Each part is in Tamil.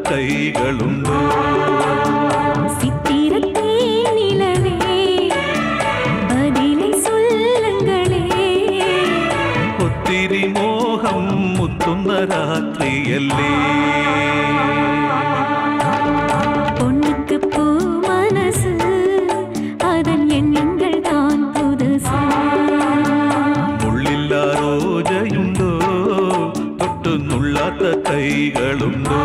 கைகளுண்டோ சித்திரத்தே நிலவே பதிலை சொல்லுங்களே ஒத்திரி மோகம் முத்துന്ന ராத்திரியல்லே பொண்ணுக்கு பூ மனசு அதன் எண்ணங்கள் தான் புதுசு முள்ளில்லா ரோஜையுண்டோ தொட்டு நுள்ளாத்த கைகளுண்டோ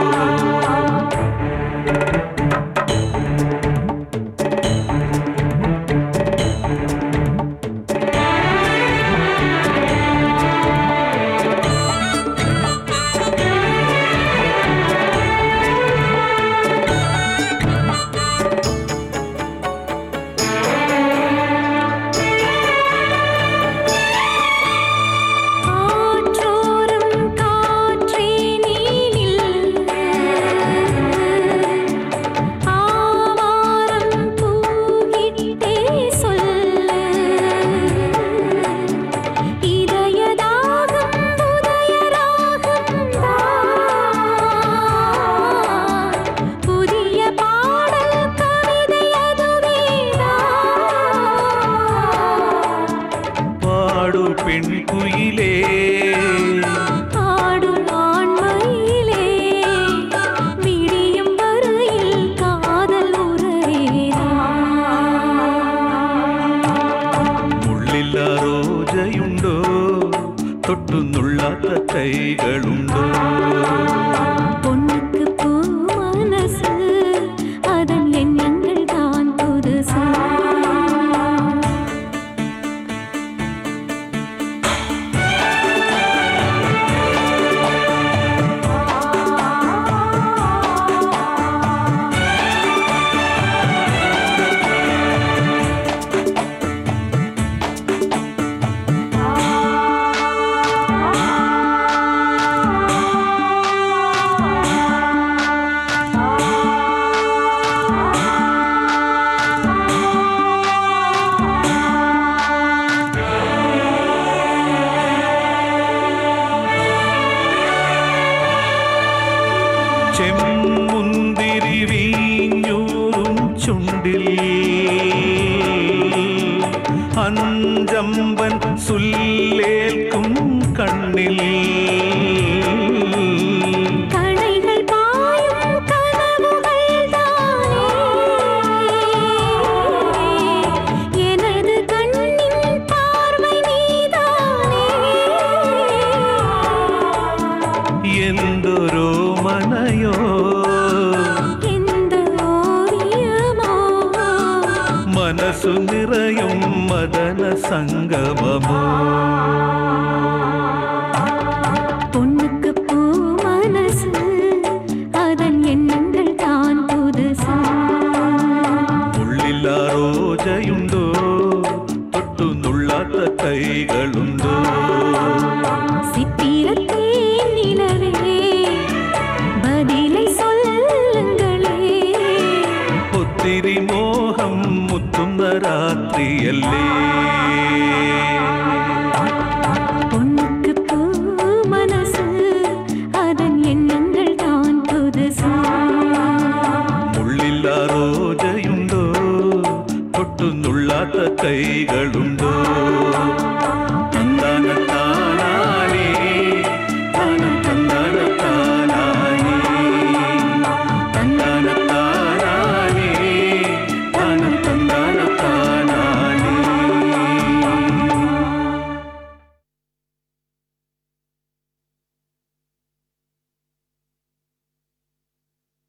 பெண் குயிலே ஆடும் ஆண்மையிலே விடியும் வரையில் காதல் உறவேதா முள்ளில்லா ரோஜையுண்டோ தொட்டு நுள்ளாத்த கைகளுண்டோ பொண்ணுக்கு பூ மனசு அதன் எண்ணங்கள் தான் புதுசு ചെമ്മുന്തിരി വീഞ്ഞൂറും ചുണ്ടിൽ അഞ്ചമ്പൻ സുല്ലേൽക്കും കണ്ണിൽ கணைகள் பாயும் கனவுகள் தானே எனது கண்ணின் பார்வை நீதானே എന്തൊരോ മനയോ எந்த ஓவியமோ മനസ്സു നിറയും മദന സംഗമമോ பொண்ணுக்கு பூ மனசு அதன் எண்ணங்கள் தான் புதுசு മുള്ളില്ലാ രോജയുണ്ടോ തൊട്ടു നുള്ളാത്ത കൈകളുണ്ടോ சித்திரத்தே நிலவே பதிலை சொல்லுங்களே ഒത്തിരി മോഹം മുത്തുന്ന രാത്രിയല്ലേ பொண்ணுக்கு பூ மனசு அதன் எண்ணங்கள் தான் புதுசு മുള്ളില്ലാ രോജയുണ്ടോ തൊട്ടു നുള്ളാത്ത കൈകളുണ്ടോ